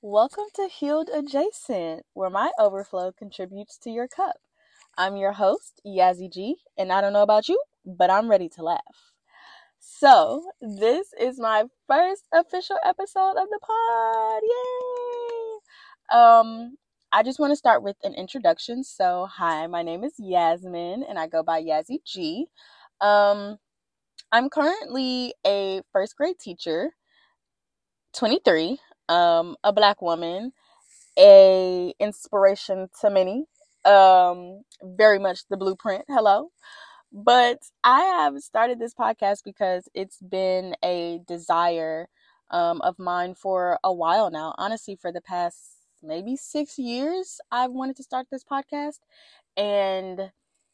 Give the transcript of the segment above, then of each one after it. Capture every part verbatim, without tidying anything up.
Welcome to Healed Adjacent, where my overflow contributes to your cup. I'm your host, Yazzie G, and I don't know about you, but I'm ready to laugh. So, this is my first official episode of the pod. Yay! Um, I just want to start with an introduction. So, hi, my name is Yasmin, and I go by Yazzie G. Um, I'm currently a first grade teacher, twenty-three, um, a black woman, a inspiration to many, um very much the blueprint. Hello. But I have started this podcast because it's been a desire um of mine for a while now. Honestly, for the past maybe six years I've wanted to start this podcast, and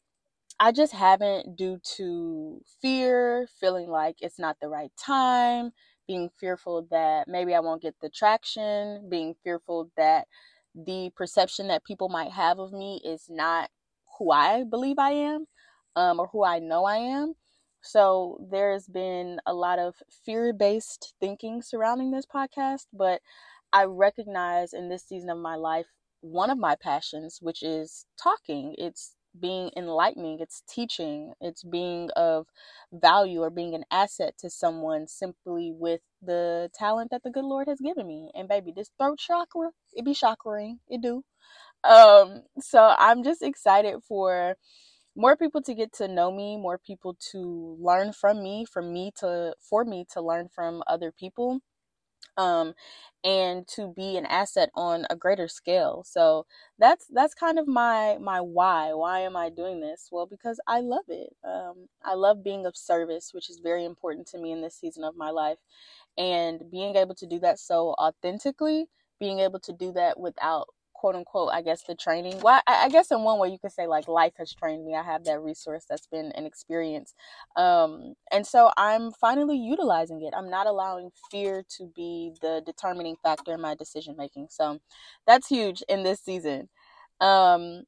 I just haven't, due to fear, feeling like it's not the right time, being fearful that maybe I won't get the traction, being fearful that the perception that people might have of me is not who I believe I am, um, or who I know I am. So there's been a lot of fear-based thinking surrounding this podcast, but I recognize in this season of my life one of my passions, which is talking. It's being enlightening, it's teaching, it's being of value or being an asset to someone simply with the talent that the good Lord has given me. And baby, this throat chakra, it be chakra-ing, it do. Um, so I'm just excited for more people to get to know me, more people to learn from me, for me to for me to learn from other people, um, and to be an asset on a greater scale. So that's that's kind of my my why. Why am I doing this? Well, because I love it. Um, I love being of service, which is very important to me in this season of my life, and being able to do that so authentically, being able to do that without, quote unquote, I guess, the training. Well, I, I guess in one way you could say like life has trained me. I have that resource that's been an experience. Um, and so I'm finally utilizing it. I'm not allowing fear to be the determining factor in my decision making. So that's huge in this season. Um,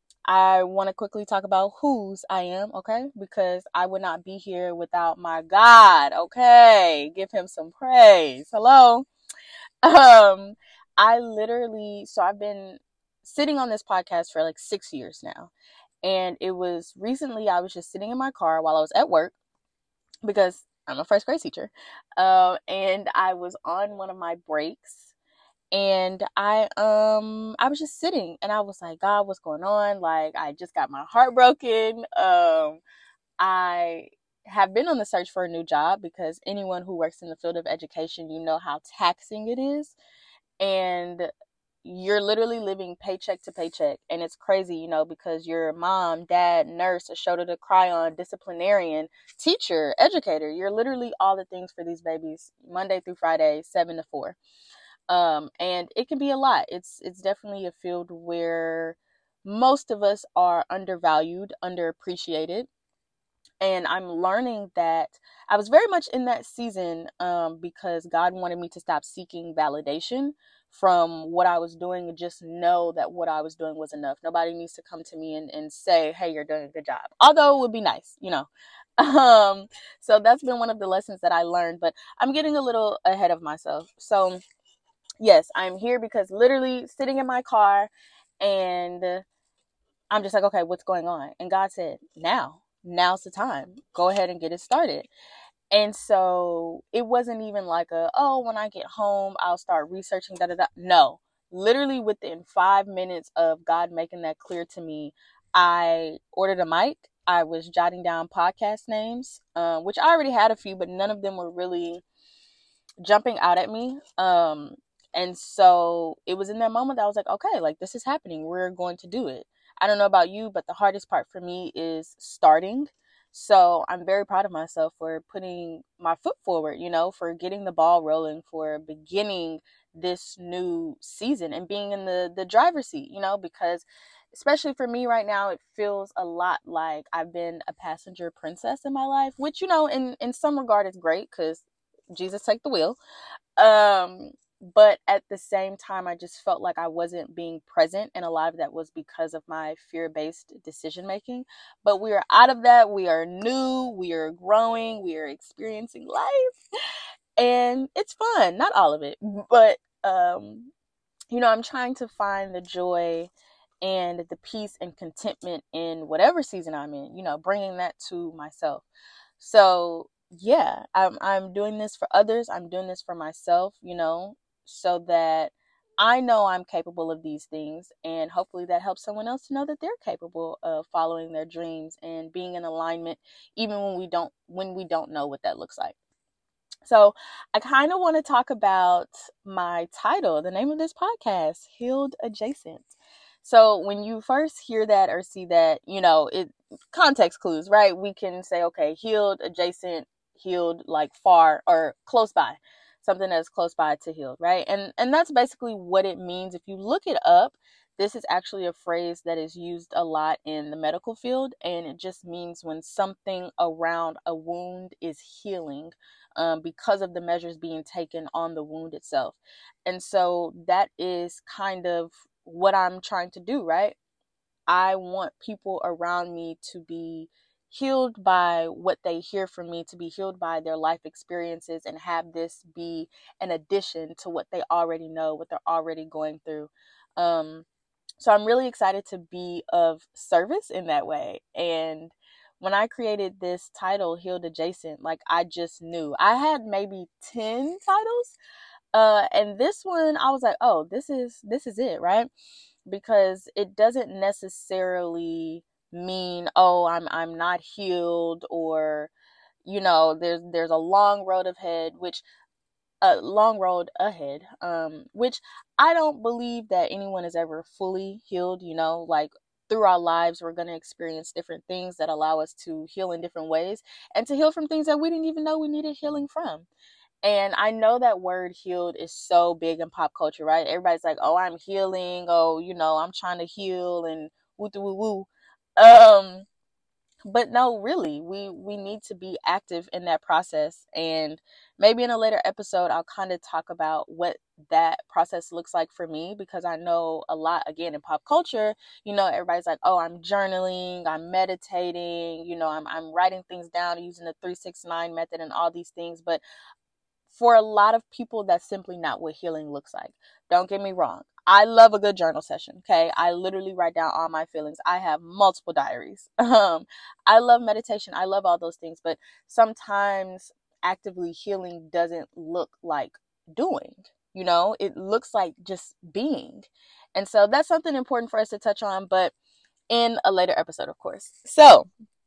I want to quickly talk about whose I am, okay? Because I would not be here without my God, okay? Give him some praise. Hello. Um, I literally, so I've been sitting on this podcast for like six years now. And it was recently, I was just sitting in my car while I was at work because I'm a first grade teacher. Uh, and I was on one of my breaks, and I um I was just sitting, and I was like, God, what's going on? Like, I just got my heart broken. Um, I have been on the search for a new job because anyone who works in the field of education, you know how taxing it is. And you're literally living paycheck to paycheck. And it's crazy, you know, because your mom, dad, nurse, a shoulder to cry on, disciplinarian, teacher, educator. You're literally all the things for these babies, Monday through Friday, seven to four. Um, and it can be a lot. It's it's definitely a field where most of us are undervalued, underappreciated. And I'm learning that I was very much in that season, um, because God wanted me to stop seeking validation from what I was doing and just know that what I was doing was enough. Nobody needs to come to me and, and say, hey, you're doing a good job. Although it would be nice, you know. Um, so that's been one of the lessons that I learned, but I'm getting a little ahead of myself. So yes, I'm here because literally sitting in my car, and I'm just like, okay, what's going on? And God said, now, now's the time. Go ahead and get it started. And so it wasn't even like a, oh, when I get home, I'll start researching, da da da. No, literally within five minutes of God making that clear to me, I ordered a mic. I was jotting down podcast names, uh, which I already had a few, but none of them were really jumping out at me. Um, and so it was in that moment that I was like, okay, like this is happening. We're going to do it. I don't know about you, but the hardest part for me is starting. So I'm very proud of myself for putting my foot forward, you know, for getting the ball rolling, for beginning this new season and being in the, the driver's seat, you know, because especially for me right now, it feels a lot like I've been a passenger princess in my life, which, you know, in, in some regard is great because Jesus take the wheel. Um, but at the same time, I just felt like I wasn't being present. And a lot of that was because of my fear-based decision making. But we are out of that. We are new. We are growing. We are experiencing life. And it's fun. Not all of it, but um, you know, I'm trying to find the joy and the peace and contentment in whatever season I'm in, you know, bringing that to myself. So, yeah, I'm I'm doing this for others. I'm doing this for myself, you know, so that I know I'm capable of these things, and hopefully that helps someone else to know that they're capable of following their dreams and being in alignment even when we don't when we don't know what that looks like. So, I kind of want to talk about my title, the name of this podcast, Healed Adjacent. So, when you first hear that or see that, you know, it context clues, right? We can say, okay, healed, adjacent, healed, like far or close by, something that's close by to healed, right? And and that's basically what it means. If you look it up, this is actually a phrase that is used a lot in the medical field, and it just means when something around a wound is healing um, because of the measures being taken on the wound itself. And so that is kind of what I'm trying to do, right? I want people around me to be healed by what they hear from me, to be healed by their life experiences, and have this be an addition to what they already know, what they're already going through. Um, so I'm really excited to be of service in that way. And when I created this title, Healed Adjacent, like I just knew. I had maybe ten titles. Uh, and this one, I was like, oh, this is this is it, right? Because it doesn't necessarily mean, oh, I'm I'm not healed, or you know, there's there's a long road ahead, which a long road ahead, um, which I don't believe that anyone is ever fully healed, you know, like through our lives, we're going to experience different things that allow us to heal in different ways and to heal from things that we didn't even know we needed healing from. And I know that word healed is so big in pop culture, right? Everybody's like, oh, I'm healing. Oh, you know, I'm trying to heal and woo woo woo. Um, but no, really, we we need to be active in that process. And maybe in a later episode I'll kind of talk about what that process looks like for me, because I know a lot, again, in pop culture, you know, everybody's like, oh, I'm journaling, I'm meditating, you know, i'm, I'm writing things down using the three six nine method and all these things. But for a lot of people, that's simply not what healing looks like. Don't get me wrong. I love a good journal session. Okay. I literally write down all my feelings. I have multiple diaries. Um, I love meditation. I love all those things, but sometimes actively healing doesn't look like doing, you know, it looks like just being. And so that's something important for us to touch on, but in a later episode, of course. So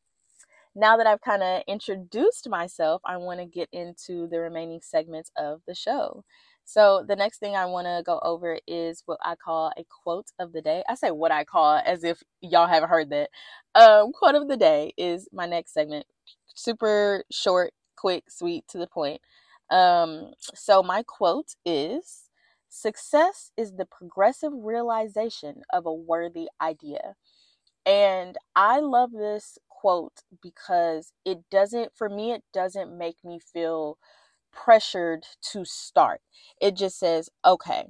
now that I've kind of introduced myself, I want to get into the remaining segments of the show. So the next thing I want to go over is what I call a quote of the day. I say what I call as if y'all haven't heard that. Um, quote of the day is my next segment. Super short, quick, sweet, to the point. Um, so my quote is, success is the progressive realization of a worthy idea. And I love this quote because it doesn't, for me, it doesn't make me feel pressured to start. It just says, okay,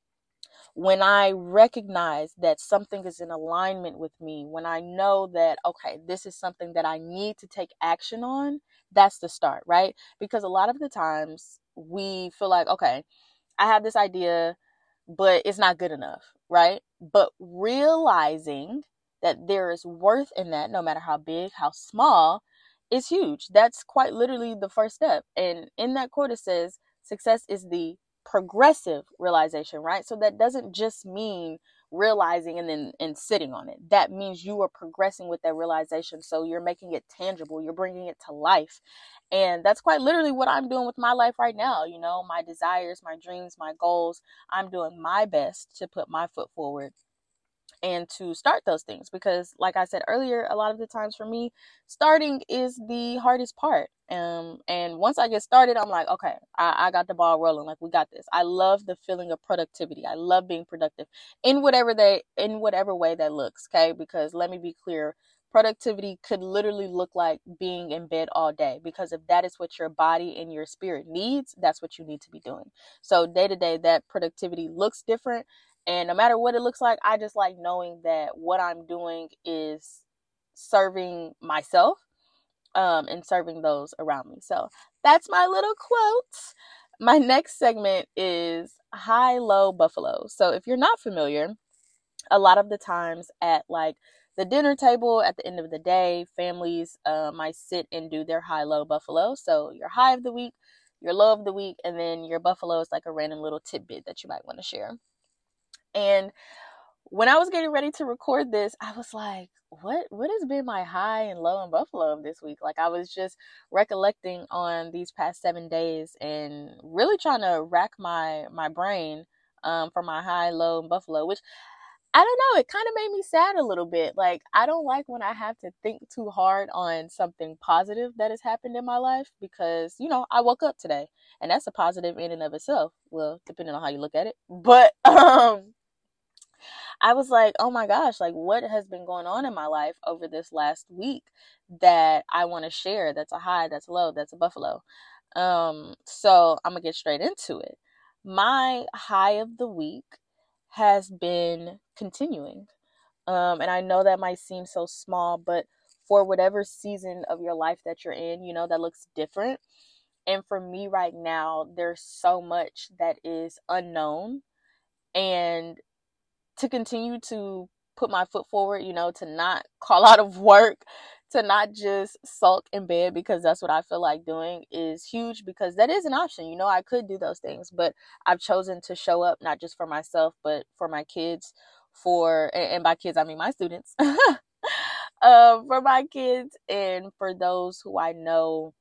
when I recognize that something is in alignment with me, when I know that, okay, this is something that I need to take action on, that's the start, right? Because a lot of the times we feel like, okay, I have this idea, but it's not good enough, right? But realizing that there is worth in that, no matter how big, how small, is huge. That's quite literally the first step. And in that quote, it says, success is the progressive realization, right? So that doesn't just mean realizing and then and sitting on it. That means you are progressing with that realization. So you're making it tangible, you're bringing it to life. And that's quite literally what I'm doing with my life right now. You know, my desires, my dreams, my goals. I'm doing my best to put my foot forward and to start those things, because like I said earlier, a lot of the times for me, starting is the hardest part. Um, and once I get started, I'm like, okay, I, I got the ball rolling. Like, we got this. I love the feeling of productivity. I love being productive in whatever they, in whatever way that looks. Okay. Because let me be clear, productivity could literally look like being in bed all day, because if that is what your body and your spirit needs, that's what you need to be doing. So day to day, that productivity looks different. And no matter what it looks like, I just like knowing that what I'm doing is serving myself um, and serving those around me. So that's my little quote. My next segment is high-low buffalo. So if you're not familiar, a lot of the times at like the dinner table at the end of the day, families uh, might sit and do their high-low buffalo. So your high of the week, your low of the week, and then your buffalo is like a random little tidbit that you might want to share. And when I was getting ready to record this, I was like, what what has been my high and low and buffalo of this week? Like, I was just recollecting on these past seven days and really trying to rack my my brain um, for my high, low, and buffalo, which I don't know, it kind of made me sad a little bit. Like, I don't like when I have to think too hard on something positive that has happened in my life because, you know, I woke up today and that's a positive in and of itself. Well, depending on how you look at it. But, um, I was like, oh my gosh, like what has been going on in my life over this last week that I want to share? That's a high, that's a low, that's a buffalo. Um, so I'm gonna get straight into it. My high of the week has been continuing. Um, and I know that might seem so small, but for whatever season of your life that you're in, you know, that looks different. And for me right now, there's so much that is unknown. And to continue to put my foot forward, you know, to not call out of work, to not just sulk in bed because that's what I feel like doing is huge, because that is an option. You know, I could do those things, but I've chosen to show up not just for myself, but for my kids, for, and by kids, I mean my students, uh, for my kids and for those who I know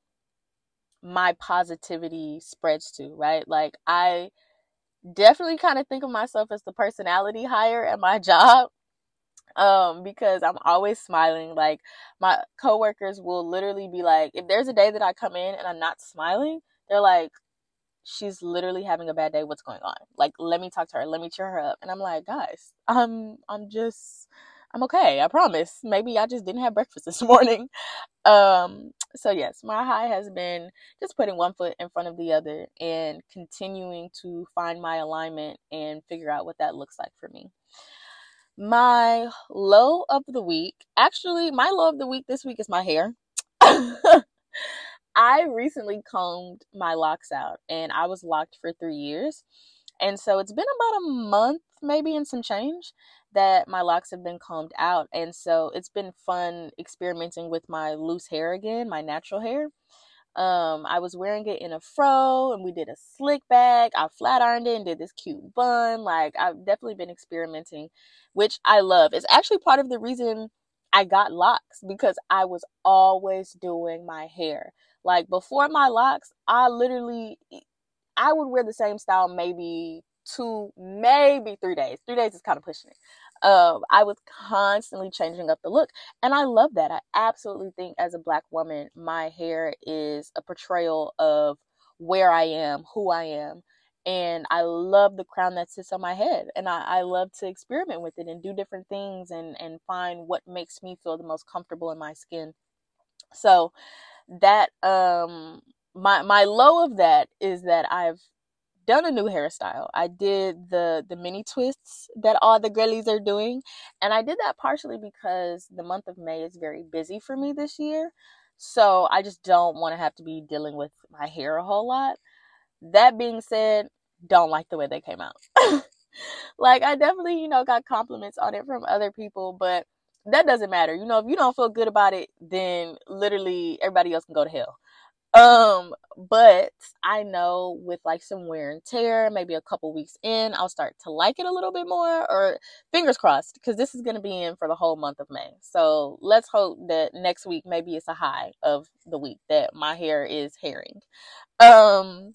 my positivity spreads to, right? Like, I definitely kind of think of myself as the personality hire at my job, um because I'm always smiling. Like, my coworkers will literally be like, if there's a day that I come in and I'm not smiling, they're like, she's literally having a bad day, what's going on? Like, let me talk to her, let me cheer her up. And I'm like, guys, i'm i'm just I'm okay, I promise. Maybe I just didn't have breakfast this morning. Um, so yes, my high has been just putting one foot in front of the other and continuing to find my alignment and figure out what that looks like for me. My low of the week, actually, my low of the week this week is my hair. I recently combed my locks out and I was locked for three years. And so it's been about a month, maybe, and some change that my locks have been combed out. And so it's been fun experimenting with my loose hair again, my natural hair. Um, I was wearing it in a fro and we did a slick back. I flat ironed it and did this cute bun. Like, I've definitely been experimenting, which I love. It's actually part of the reason I got locks, because I was always doing my hair. Like, before my locks, I literally, I would wear the same style maybe two, maybe three days. Three days is kind of pushing it. Um, I was constantly changing up the look. And I love that. I absolutely think as a Black woman, my hair is a portrayal of where I am, who I am. And I love the crown that sits on my head. And I, I love to experiment with it and do different things and, and find what makes me feel the most comfortable in my skin. So that, um, my, my low of that is that I've done a new hairstyle. I did the the mini twists that all the girlies are doing, and I did that partially because the month of May is very busy for me this year, so I just don't want to have to be dealing with my hair a whole lot. That being said, don't like the way they came out. Like, I definitely, you know, got compliments on it from other people, but that doesn't matter. You know, if you don't feel good about it, then literally everybody else can go to hell. Um, but I know with like some wear and tear, maybe a couple weeks in, I'll start to like it a little bit more, or fingers crossed, because this is going to be in for the whole month of May. So let's hope that next week, maybe it's a high of the week that my hair is hairing. Um,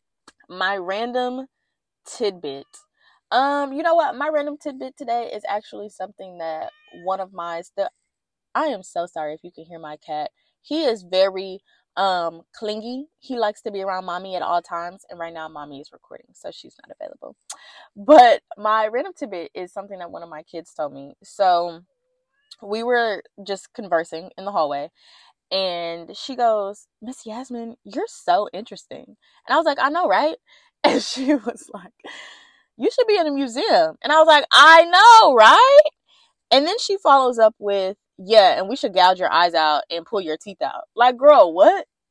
my random tidbit. Um, you know what? My random tidbit today is actually something that one of my, st- I am so sorry if you can hear my cat. He is very um clingy. He likes to be around mommy at all times, and right now mommy is recording, so she's not available. But my random tidbit is something that one of my kids told me. So we were just conversing in the hallway, and she goes, "Miss Yasmin, you're so interesting." And I was like, "I know, right?" And she was like, "You should be in a museum." And I was like, "I know, right?" And then she follows up with, "Yeah, and we should gouge your eyes out and pull your teeth out." Like, girl, what?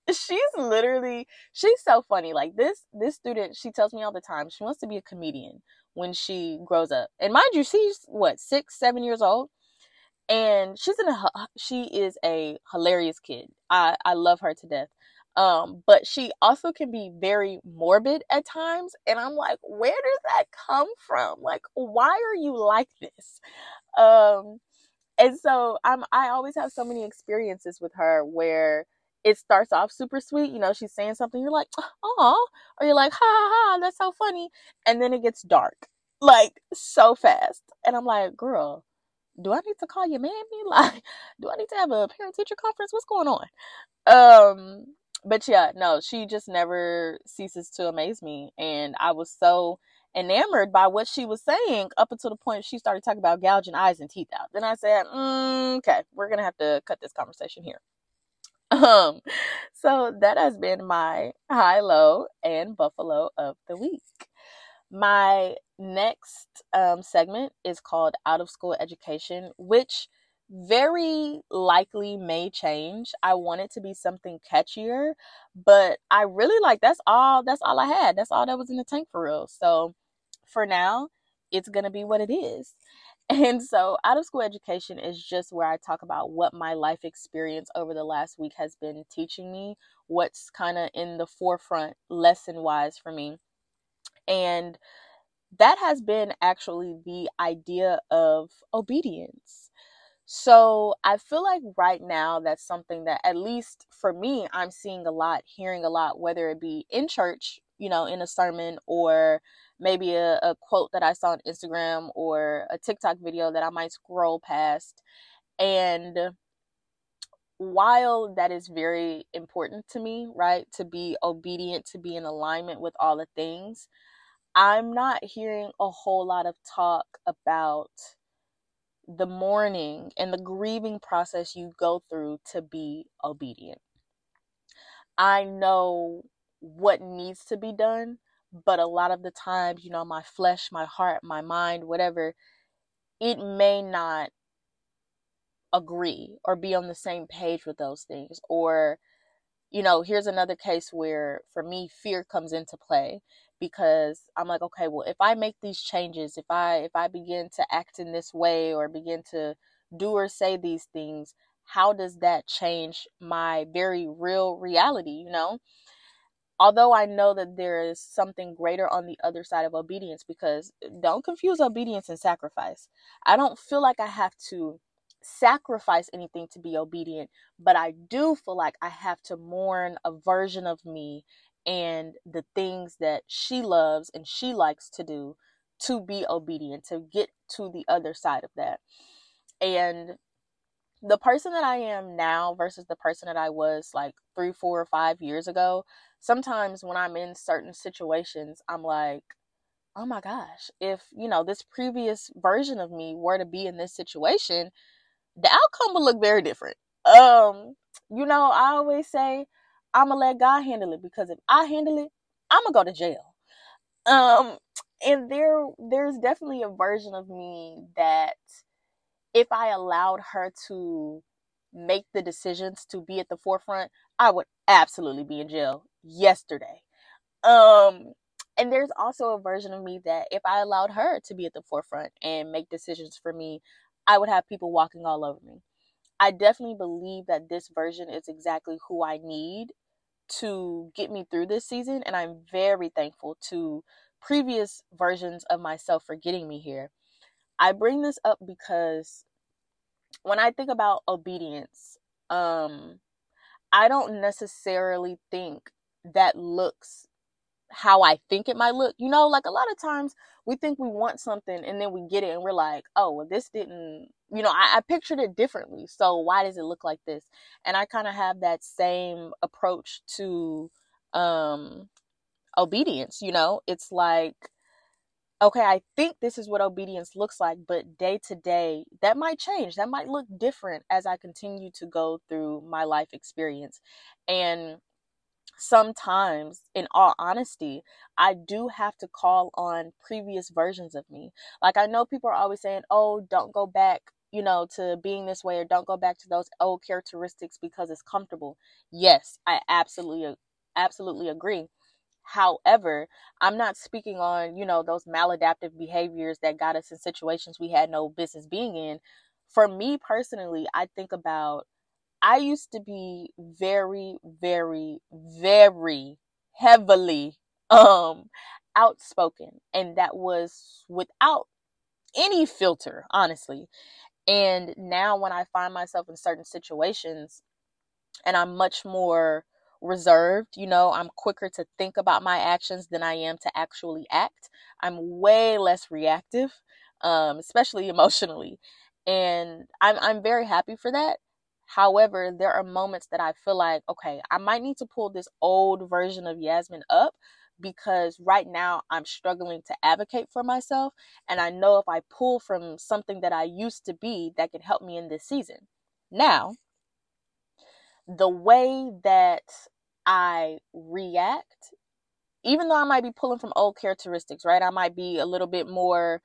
she's literally, she's so funny. Like this, this student, she tells me all the time, she wants to be a comedian when she grows up. And mind you, she's what, six, seven years old. And she's in a, she is a hilarious kid. I, I love her to death. Um, but she also can be very morbid at times. And I'm like, where does that come from? Like, why are you like this? Um, and so I'm, I always have so many experiences with her where it starts off super sweet. You know, she's saying something, you're like, oh, or you're like, ha ha ha, that's so funny. And then it gets dark, like so fast. And I'm like, girl, do I need to call your mammy? Like, do I need to have a parent teacher conference? What's going on? Um, but yeah, no, she just never ceases to amaze me. And I was so enamored by what she was saying up until the point she started talking about gouging eyes and teeth out. Then I said, mm, okay, we're going to have to cut this conversation here. Um, so that has been my high, low, and buffalo of the week. My next um, segment is called Out of School Education, which very likely may change. I want it to be something catchier, but I really like, that's all, that's all I had. That's all that was in the tank for real. So for now, it's going to be what it is. And so Out of School Education is just where I talk about what my life experience over the last week has been teaching me, what's kind of in the forefront lesson wise for me. And that has been actually the idea of obedience. So I feel like right now that's something that, at least for me, I'm seeing a lot, hearing a lot, whether it be in church, you know, in a sermon, or maybe a, a quote that I saw on Instagram, or a TikTok video that I might scroll past. And while that is very important to me, right, to be obedient, to be in alignment with all the things, I'm not hearing a whole lot of talk about the mourning and the grieving process you go through to be obedient. I know what needs to be done, but a lot of the times, you know, my flesh, my heart, my mind, whatever, it may not agree or be on the same page with those things. Or, you know, here's another case where for me, fear comes into play, because I'm like, okay, well, if I make these changes, if I if I begin to act in this way or begin to do or say these things, how does that change my very real reality, you know? Although I know that there is something greater on the other side of obedience, because don't confuse obedience and sacrifice. I don't feel like I have to sacrifice anything to be obedient, but I do feel like I have to mourn a version of me and the things that she loves and she likes to do to be obedient, to get to the other side of that. And the person that I am now versus the person that I was like three, four, or five years ago, sometimes when I'm in certain situations, I'm like, oh my gosh, if, you know, this previous version of me were to be in this situation, the outcome would look very different. Um, you know, I always say, I'm gonna let God handle it, because if I handle it, I'm gonna go to jail. Um, and there, there's definitely a version of me that if I allowed her to make the decisions to be at the forefront, I would absolutely be in jail yesterday. Um, and there's also a version of me that if I allowed her to be at the forefront and make decisions for me, I would have people walking all over me. I definitely believe that this version is exactly who I need to get me through this season. And I'm very thankful to previous versions of myself for getting me here. I bring this up because when I think about obedience, um, I don't necessarily think that looks how I think it might look. You know, like a lot of times we think we want something and then we get it and we're like, oh, well, this didn't, you know, I, I pictured it differently. So why does it look like this? And I kind of have that same approach to um, obedience. You know, it's like, okay, I think this is what obedience looks like, but day to day, that might change. That might look different as I continue to go through my life experience. And sometimes, in all honesty, I do have to call on previous versions of me. Like, I know people are always saying, oh, don't go back you know, to being this way, or don't go back to those old characteristics because it's comfortable. Yes, I absolutely, absolutely agree. However, I'm not speaking on, you know, those maladaptive behaviors that got us in situations we had no business being in. For me personally, I think about, I used to be very, very, very heavily um outspoken, and that was without any filter, honestly. And now when I find myself in certain situations, and I'm much more reserved, you know, I'm quicker to think about my actions than I am to actually act. I'm way less reactive, um, especially emotionally. And I'm I'm very happy for that. However, there are moments that I feel like, okay, I might need to pull this old version of Yasmin up, because right now I'm struggling to advocate for myself. And I know if I pull from something that I used to be, that can help me in this season. Now, the way that I react, even though I might be pulling from old characteristics, right? I might be a little bit more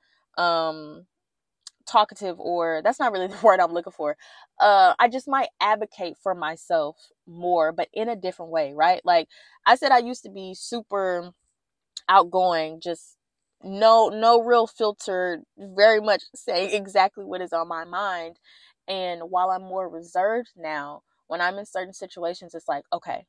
um talkative, or that's not really the word I'm looking for. Uh I just might advocate for myself more, but in a different way, right? Like I said, I used to be super outgoing, just no no real filter, very much saying exactly what is on my mind. And while I'm more reserved now, when I'm in certain situations, it's like, okay,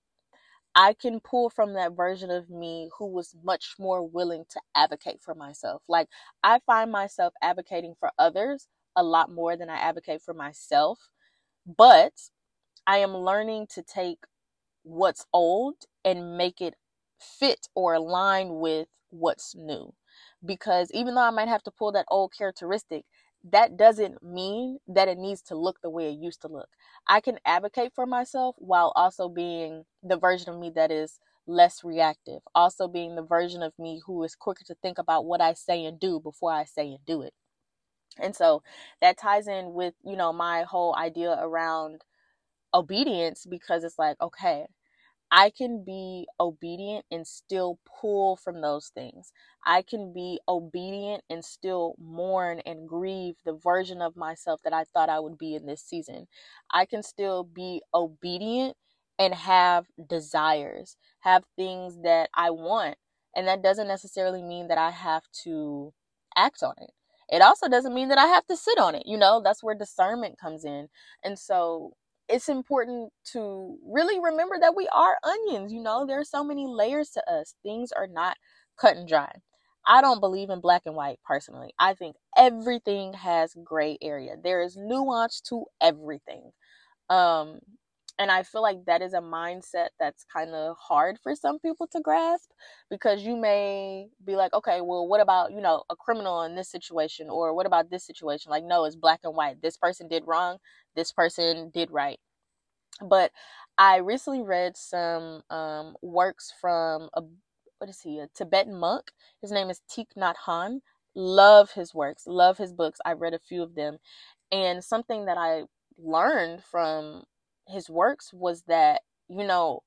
I can pull from that version of me who was much more willing to advocate for myself. Like I find myself advocating for others a lot more than I advocate for myself. But I am learning to take what's old and make it fit or align with what's new. Because even though I might have to pull that old characteristic, that doesn't mean that it needs to look the way it used to look. I can advocate for myself while also being the version of me that is less reactive, also being the version of me who is quicker to think about what I say and do before I say and do it. And so that ties in with, you know, my whole idea around obedience, because it's like, okay, I can be obedient and still pull from those things. I can be obedient and still mourn and grieve the version of myself that I thought I would be in this season. I can still be obedient and have desires, have things that I want. And that doesn't necessarily mean that I have to act on it. It also doesn't mean that I have to sit on it. You know, that's where discernment comes in. And so it's important to really remember that we are onions. You know, there are so many layers to us. Things are not cut and dry. I don't believe in black and white personally. I think everything has gray area. There is nuance to everything. Um, and I feel like that is a mindset that's kind of hard for some people to grasp, because you may be like, okay, well, what about, you know, a criminal in this situation? Or what about this situation? Like, no, it's black and white. This person did wrong. This person did right. But I recently read some um, works from a, what is he, a Tibetan monk. His name is Thich Nhat Hanh. Love his works, love his books. I read a few of them. And something that I learned from his works was that, you know,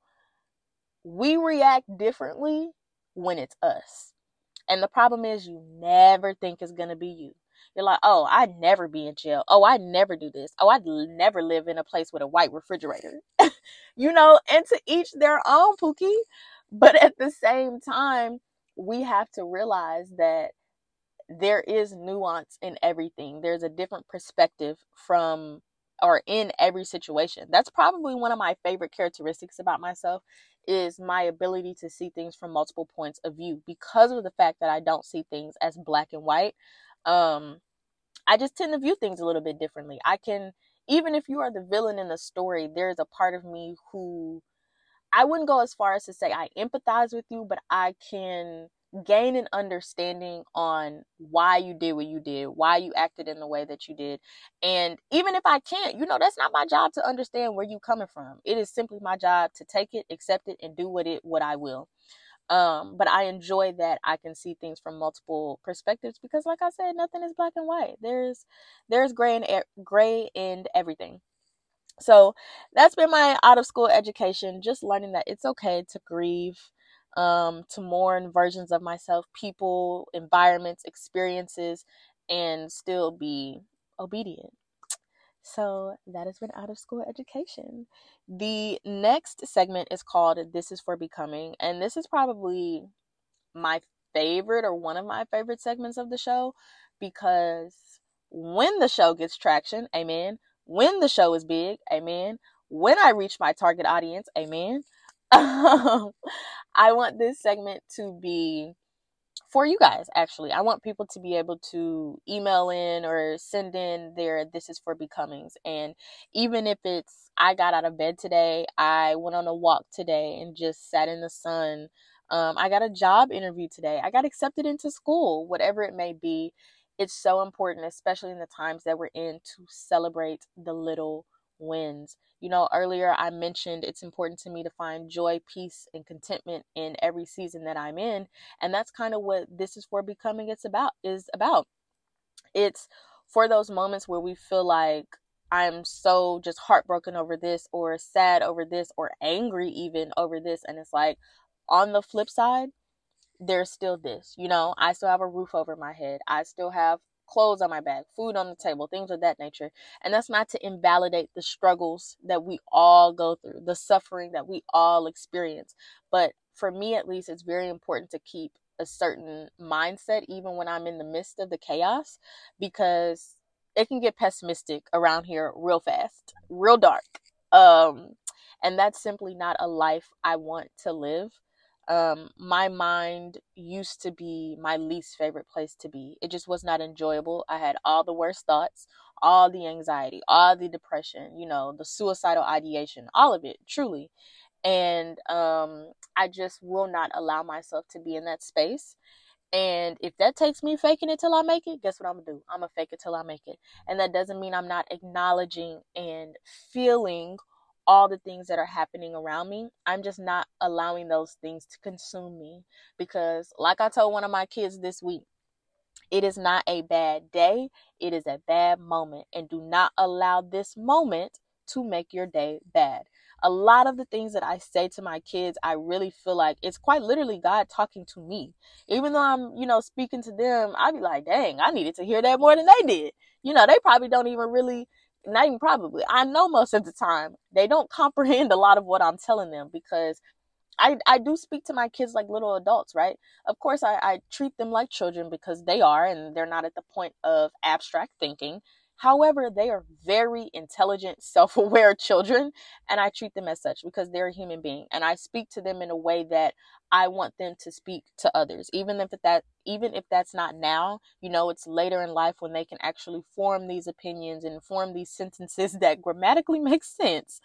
we react differently when it's us. And the problem is, you never think it's going to be you. You're like, oh, I'd never be in jail. Oh, I'd never do this. Oh, I'd never live in a place with a white refrigerator. You know, and to each their own, Pookie. But at the same time, we have to realize that there is nuance in everything. There's a different perspective from or in every situation. That's probably one of my favorite characteristics about myself, is my ability to see things from multiple points of view, because of the fact that I don't see things as black and white. Um, I just tend to view things a little bit differently. I can, even if you are the villain in the story, there's a part of me who, I wouldn't go as far as to say I empathize with you, but I can gain an understanding on why you did what you did, why you acted in the way that you did. And even if I can't, you know, that's not my job to understand where you're coming from. It is simply my job to take it, accept it, and do what it what I will. Um, but I enjoy that I can see things from multiple perspectives, because, like I said, nothing is black and white. There's there's gray and gray in everything. So that's been my out of school education, just learning that it's okay to grieve, um, to mourn versions of myself, people, environments, experiences, and still be obedient. So that has been out of school education. The next segment is called This is for Becoming. And this is probably my favorite or one of my favorite segments of the show because when the show gets traction, amen. When the show is big, amen. When I reach my target audience, amen. I want this segment to be for you guys, actually. I want people to be able to email in or send in their This is for Becomings. And even if it's, I got out of bed today, I went on a walk today and just sat in the sun. Um, I got a job interview today. I got accepted into school, whatever it may be. It's so important, especially in the times that we're in, to celebrate the little wins. You know, earlier I mentioned it's important to me to find joy, peace, and contentment in every season that I'm in. And that's kind of what This is for Becoming it's about is about. It's for those moments where we feel like I'm so just heartbroken over this or sad over this or angry even over this. And it's like, on the flip side, there's still this, you know, I still have a roof over my head. I still have clothes on my back, food on the table, things of that nature. And that's not to invalidate the struggles that we all go through, the suffering that we all experience. But for me, at least, it's very important to keep a certain mindset, even when I'm in the midst of the chaos, because it can get pessimistic around here real fast, real dark. Um, and that's simply not a life I want to live. Um, my mind used to be my least favorite place to be. It just was not enjoyable. I had all the worst thoughts, all the anxiety, all the depression, you know, the suicidal ideation, all of it, truly. And um, I just will not allow myself to be in that space. And if that takes me faking it till I make it, guess what I'm gonna do? I'm gonna fake it till I make it. And that doesn't mean I'm not acknowledging and feeling all the things that are happening around me. I'm just not allowing those things to consume me. Because, like I told one of my kids this week, it is not a bad day, it is a bad moment. And do not allow this moment to make your day bad. A lot of the things that I say to my kids, I really feel like it's quite literally God talking to me. Even though I'm, you know, speaking to them, I be like, dang, I needed to hear that more than they did. You know, they probably don't even really, not even probably, I know most of the time, they don't comprehend a lot of what I'm telling them because I, I do speak to my kids like little adults, right? Of course, I, I treat them like children because they are, and they're not at the point of abstract thinking. However, they are very intelligent, self-aware children, and I treat them as such because they're a human being. And I speak to them in a way that I want them to speak to others, even if that, even if that's not now. You know, it's later in life when they can actually form these opinions and form these sentences that grammatically make sense.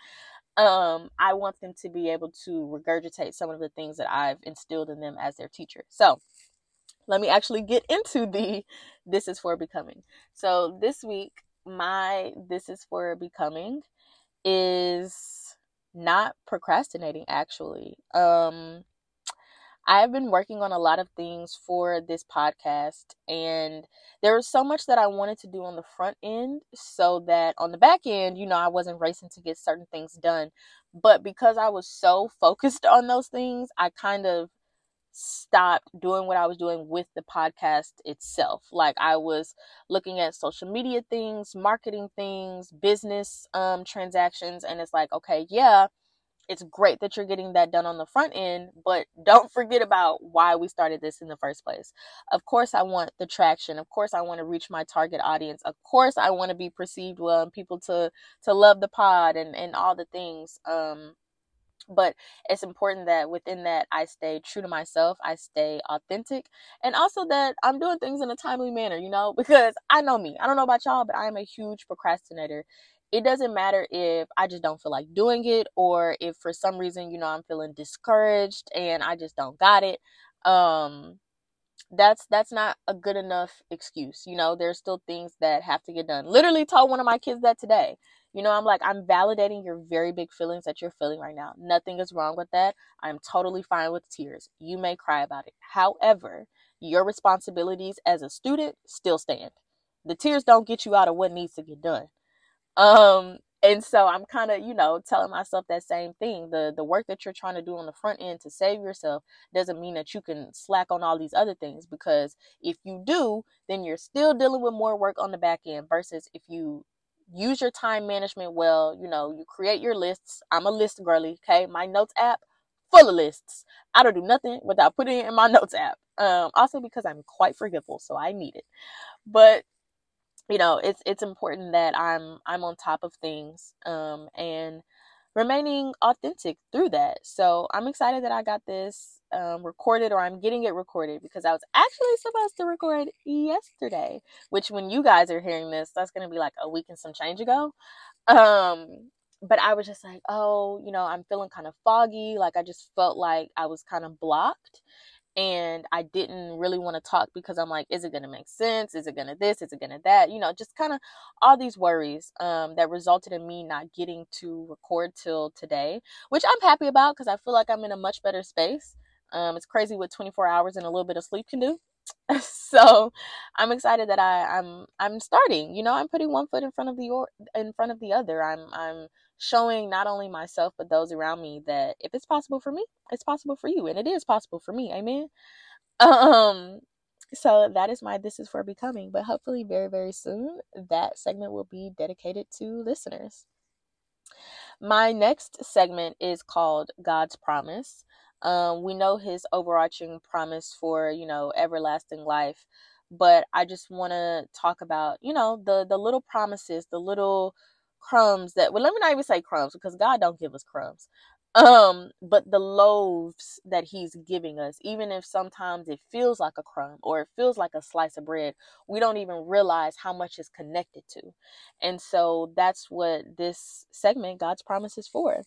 um, I want them to be able to regurgitate some of the things that I've instilled in them as their teacher. So let me actually get into the This is for Becoming. So this week, my This is for Becoming is not procrastinating, actually. Um, I have been working on a lot of things for this podcast, and there was so much that I wanted to do on the front end so that on the back end, you know, I wasn't racing to get certain things done. But because I was so focused on those things, I kind of stopped doing what I was doing with the podcast itself. Like I was looking at social media things, marketing things, business um transactions, and it's like, okay, yeah, it's great that you're getting that done on the front end, but don't forget about why we started this in the first place. Of course, I want the traction. Of course, I want to reach my target audience. Of course, I want to be perceived well and people to to love the pod and and all the things. Um, but it's important that within that I stay true to myself, I stay authentic, and also that I'm doing things in a timely manner, you know, because I know me. I don't know about y'all, but I am a huge procrastinator. It doesn't matter if I just don't feel like doing it or if for some reason, you know, I'm feeling discouraged and I just don't got it. Um that's that's not a good enough excuse. You know, there's still things that have to get done. Literally told one of my kids that today. You know, I'm like, I'm validating your very big feelings that you're feeling right now. Nothing is wrong with that. I'm totally fine with tears. You may cry about it. However, your responsibilities as a student still stand. The tears don't get you out of what needs to get done. Um, and so I'm kind of, you know, telling myself that same thing. The the work that you're trying to do on the front end to save yourself doesn't mean that you can slack on all these other things, because if you do, then you're still dealing with more work on the back end versus if you use your time management well. You know, you create your lists. I'm a list girly, okay? My notes app, full of lists. I don't do nothing without putting it in my notes app. Um, also because I'm quite forgetful, so I need it. But you know, it's it's important that I'm I'm on top of things, um, and remaining authentic through that. So I'm excited that I got this um, recorded, or I'm getting it recorded, because I was actually supposed to record yesterday, which when you guys are hearing this, that's going to be like a week and some change ago. Um, but I was just like, oh, you know, I'm feeling kind of foggy. Like I just felt like I was kind of blocked. And I didn't really want to talk because I'm like, is it going to make sense? Is it going to this? Is it going to that? You know, just kind of all these worries um, that resulted in me not getting to record till today, which I'm happy about because I feel like I'm in a much better space. Um, it's crazy what twenty-four hours and a little bit of sleep can do. So I'm excited that I, I'm I'm starting. You know, I'm putting one foot in front of the or in front of the other. I'm I'm showing not only myself but those around me that if it's possible for me, it's possible for you, and it is possible for me. Amen. Um, so that is my This Is For Becoming, but hopefully very, very soon that segment will be dedicated to listeners. My next segment is called God's Promise. Um, we know his overarching promise for, you know, everlasting life, but I just want to talk about, you know, the the little promises, the little crumbs that, well, let me not even say crumbs because God don't give us crumbs. Um, but the loaves that he's giving us, even if sometimes it feels like a crumb or it feels like a slice of bread, we don't even realize how much is connected to. And so that's what this segment, God's Promise, is for.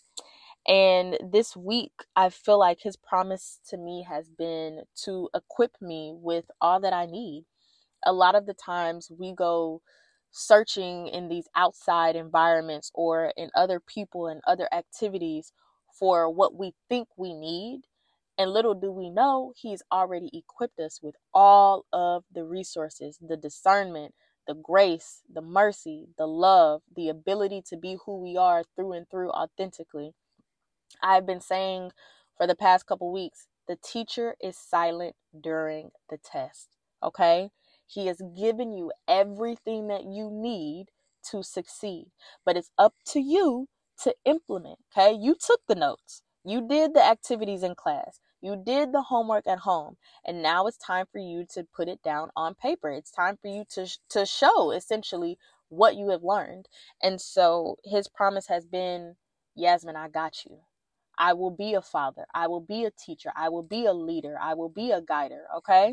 And this week, I feel like his promise to me has been to equip me with all that I need. A lot of the times we go searching in these outside environments or in other people and other activities for what we think we need. And little do we know, he's already equipped us with all of the resources, the discernment, the grace, the mercy, the love, the ability to be who we are through and through authentically. I've been saying for the past couple weeks, the teacher is silent during the test. Okay? He has given you everything that you need to succeed, but it's up to you to implement. Okay? You took the notes. You did the activities in class. You did the homework at home. And now it's time for you to put it down on paper. It's time for you to, to show essentially what you have learned. And so his promise has been, Yasmin, I got you. I will be a father. I will be a teacher. I will be a leader. I will be a guider. Okay?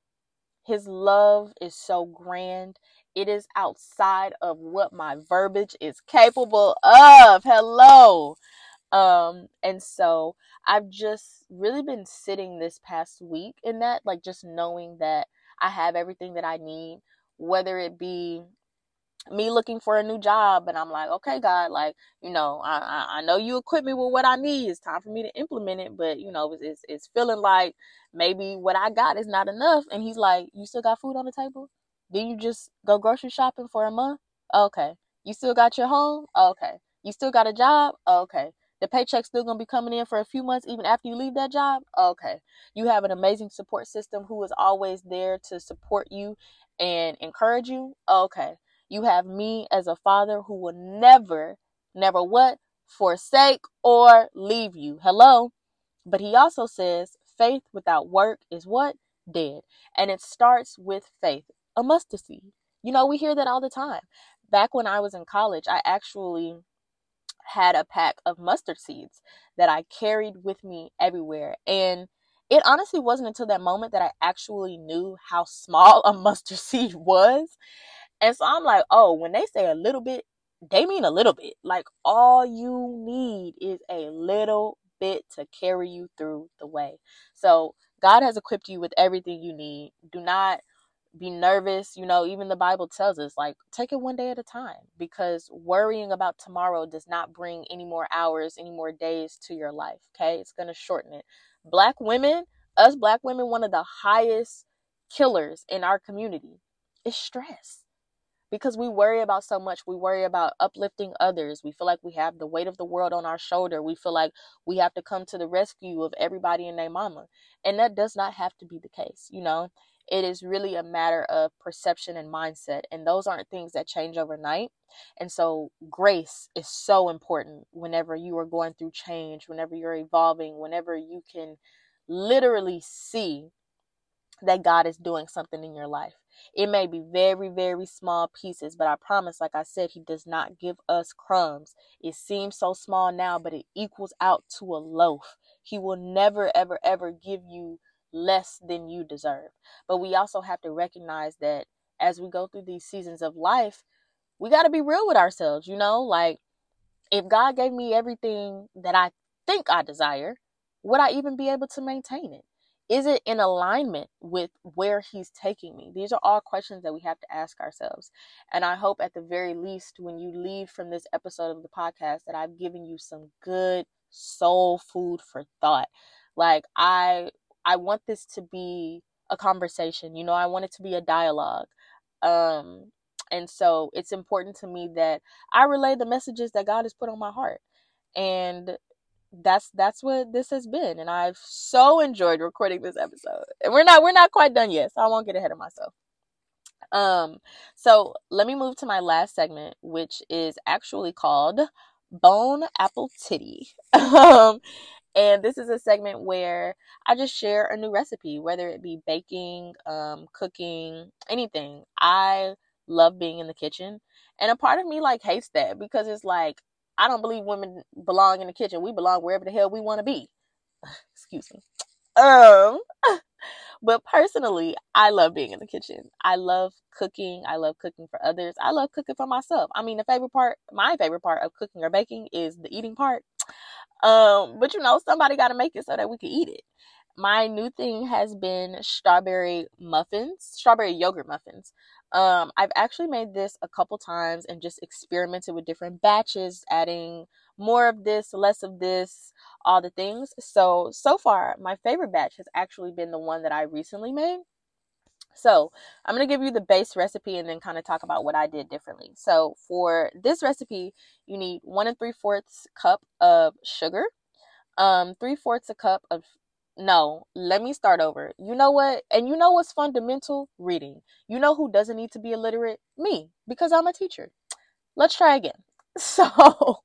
His love is so grand. It is outside of what my verbiage is capable of. Hello. Um, and so I've just really been sitting this past week in that, like just knowing that I have everything that I need, whether it be me looking for a new job, and I'm like, okay, God, like, you know, I, I, I know you equip me with what I need. It's time for me to implement it, but you know, it's, it's, it's feeling like maybe what I got is not enough. And he's like, you still got food on the table? Did you just go grocery shopping for a month? Okay. You still got your home? Okay. You still got a job? Okay. The paycheck's still gonna be coming in for a few months even after you leave that job? Okay. You have an amazing support system who is always there to support you and encourage you? Okay. You have me as a father who will never, never what? Forsake or leave you. Hello? But he also says faith without work is what? Dead. And it starts with faith. A mustard seed. You know, we hear that all the time. Back when I was in college, I actually had a pack of mustard seeds that I carried with me everywhere. And it honestly wasn't until that moment that I actually knew how small a mustard seed was. And so I'm like, oh, when they say a little bit, they mean a little bit. Like all you need is a little bit to carry you through the way. So God has equipped you with everything you need. Do not be nervous. You know, even the Bible tells us, like, take it one day at a time, because worrying about tomorrow does not bring any more hours, any more days to your life. Okay. It's going to shorten it. Black women, us black women, one of the highest killers in our community is stress. Because we worry about so much. We worry about uplifting others. We feel like we have the weight of the world on our shoulder. We feel like we have to come to the rescue of everybody and their mama. And that does not have to be the case. You know, It is really a matter of perception and mindset. And those aren't things that change overnight. And so grace is so important whenever you are going through change, whenever you're evolving, whenever you can literally see that God is doing something in your life. It may be very, very small pieces, but I promise, like I said, He does not give us crumbs. It seems so small now, but it equals out to a loaf. He will never, ever, ever give you less than you deserve. But we also have to recognize that as we go through these seasons of life, we got to be real with ourselves, you know, like if God gave me everything that I think I desire, would I even be able to maintain it? Is it in alignment with where He's taking me? These are all questions that we have to ask ourselves. And I hope at the very least, when you leave from this episode of the podcast, that I've given you some good soul food for thought. Like I, I want this to be a conversation. You know, I want it to be a dialogue. Um, and so it's important to me that I relay the messages that God has put on my heart. And that's that's what this has been, and I've so enjoyed recording this episode. And we're not we're not quite done yet, so I won't get ahead of myself. Um, so let me move to my last segment, which is actually called Bone Apple Titty. um, and this is a segment where I just share a new recipe, whether it be baking, um, cooking, anything. I love being in the kitchen, and a part of me like hates that because it's like, I don't believe women belong in the kitchen. We belong wherever the hell we want to be. Excuse me. Um, but personally, I love being in the kitchen. I love cooking. I love cooking for others. I love cooking for myself. I mean, the favorite part, my favorite part of cooking or baking is the eating part. Um, but you know, somebody got to make it so that we can eat it. My new thing has been strawberry muffins, strawberry yogurt muffins. Um, I've actually made this a couple times and just experimented with different batches, adding more of this, less of this, all the things. So, so far, my favorite batch has actually been the one that I recently made. So I'm going to give you the base recipe and then kind of talk about what I did differently. So for this recipe, you need one and three fourths cup of sugar, um, three fourths a cup of No, let me start over. You know what? And you know what's fundamental? Reading. You know who doesn't need to be illiterate? Me, because I'm a teacher. Let's try again. So,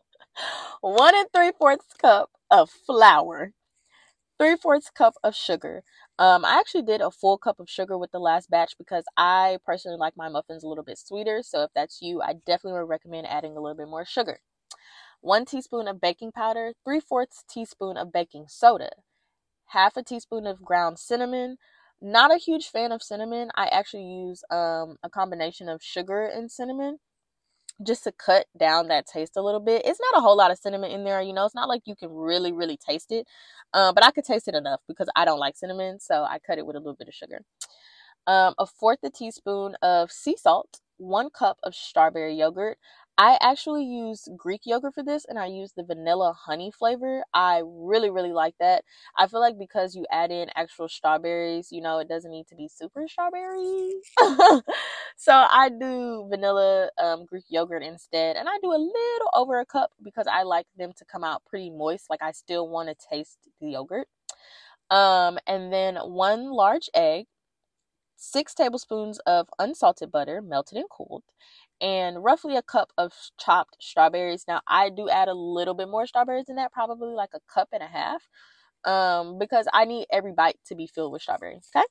one and three fourths cup of flour, three fourths cup of sugar. Um, I actually did a full cup of sugar with the last batch because I personally like my muffins a little bit sweeter. So if that's you, I definitely would recommend adding a little bit more sugar. One teaspoon of baking powder, three fourths teaspoon of baking soda, half a teaspoon of ground cinnamon. Not a huge fan of cinnamon. I actually use um, a combination of sugar and cinnamon just to cut down that taste a little bit. It's not a whole lot of cinnamon in there, you know. It's not like you can really, really taste it. Um, but I could taste it enough because I don't like cinnamon, so I cut it with a little bit of sugar. Um, a fourth a teaspoon of sea salt, one cup of strawberry yogurt. I actually use Greek yogurt for this, and I use the vanilla honey flavor. I really, really like that. I feel like because you add in actual strawberries, you know, it doesn't need to be super strawberry. So I do vanilla um, Greek yogurt instead, and I do a little over a cup because I like them to come out pretty moist. Like I still want to taste the yogurt. Um, and then one large egg, six tablespoons of unsalted butter, melted and cooled, and roughly a cup of chopped strawberries. Now, I do add a little bit more strawberries than that, probably like a cup and a half, um, because I need every bite to be filled with strawberries, okay?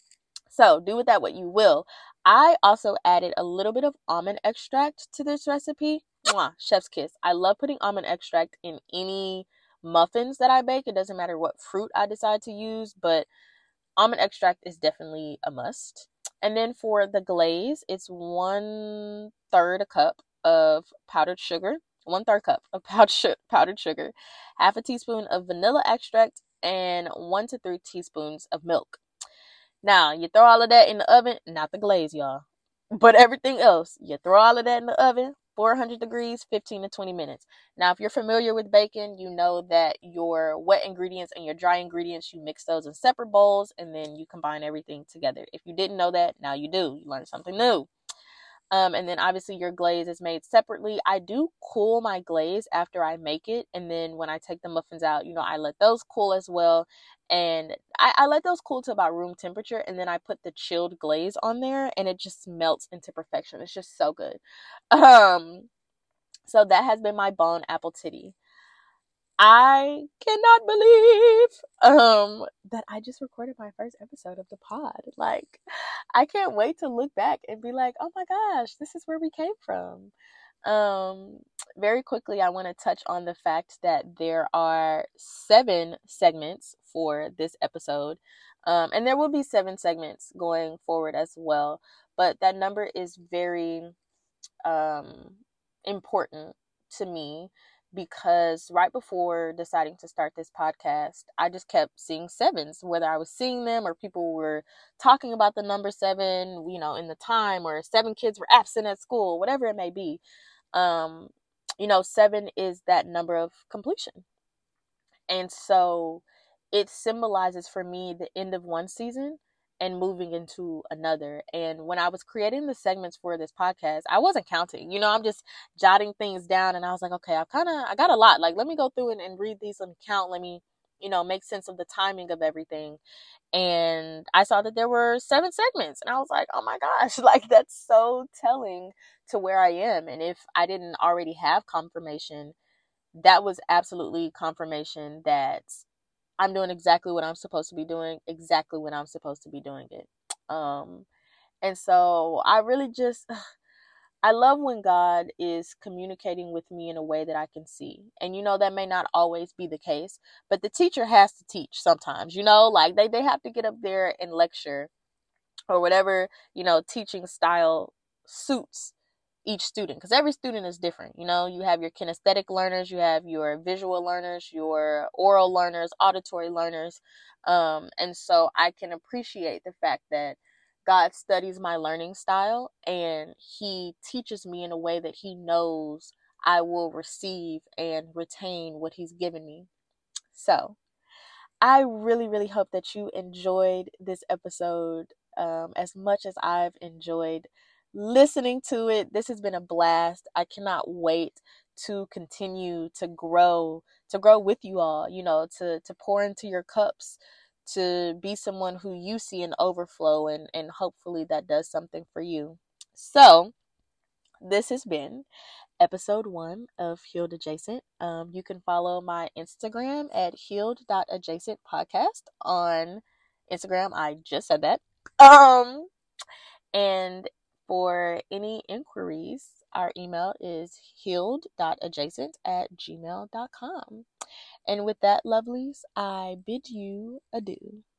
So, do with that what you will. I also added a little bit of almond extract to this recipe. Mwah, chef's kiss. I love putting almond extract in any muffins that I bake. It doesn't matter what fruit I decide to use, but almond extract is definitely a must. And then for the glaze, it's one third a cup of powdered sugar, one third cup of powdered sugar, half a teaspoon of vanilla extract, and one to three teaspoons of milk. Now, you throw all of that in the oven, not the glaze, y'all, but everything else. You throw all of that in the oven, four hundred degrees, fifteen to twenty minutes. Now, if you're familiar with baking, you know that your wet ingredients and your dry ingredients, you mix those in separate bowls, and then you combine everything together. If you didn't know that, now you do. You learned something new. Um, and then obviously your glaze is made separately. I do cool my glaze after I make it. And then when I take the muffins out, you know, I let those cool as well. And I, I let those cool to about room temperature, and then I put the chilled glaze on there, and it just melts into perfection. It's just so good. Um, so that has been my bone apple titty. I cannot believe um that I just recorded my first episode of the pod. Like, I can't wait to look back and be like, oh my gosh, this is where we came from. Um, very quickly, I want to touch on the fact that there are seven segments for this episode. Um, and there will be seven segments going forward as well. But that number is very um, important to me, because right before deciding to start this podcast, I just kept seeing sevens, whether I was seeing them or people were talking about the number seven, you know, in the time, or seven kids were absent at school, whatever it may be. Um, you know, seven is that number of completion. And so it symbolizes for me the end of one season and moving into another. And when I was creating the segments for this podcast, I wasn't counting. You know, I'm just jotting things down, and I was like, okay, I kind of, I got a lot. Like, let me go through and, and read these and count. Let me, you know, make sense of the timing of everything. And I saw that there were seven segments, and I was like, oh my gosh, like, that's so telling to where I am. And if I didn't already have confirmation, that was absolutely confirmation that I'm doing exactly what I'm supposed to be doing, exactly when I'm supposed to be doing it. Um, and so I really just, I love when God is communicating with me in a way that I can see. And, you know, that may not always be the case, but the teacher has to teach sometimes, you know, like they, they have to get up there and lecture, or whatever, you know, teaching style suits each student, because every student is different. You know, you have your kinesthetic learners, you have your visual learners, your oral learners, auditory learners. Um, and so I can appreciate the fact that God studies my learning style, and he teaches me in a way that he knows I will receive and retain what he's given me. So I really, really hope that you enjoyed this episode um, as much as I've enjoyed listening to it. This has been a blast. I cannot wait to continue to grow, to grow with you all, you know, to, to pour into your cups, to be someone who you see an overflow, and, and hopefully that does something for you. So this has been episode one of Healed Adjacent. Um, you can follow my Instagram at healed dot adjacent podcast on Instagram. I just said that. Um, and for any inquiries, our email is healed dot adjacent at gmail dot com. And with that, lovelies, I bid you adieu.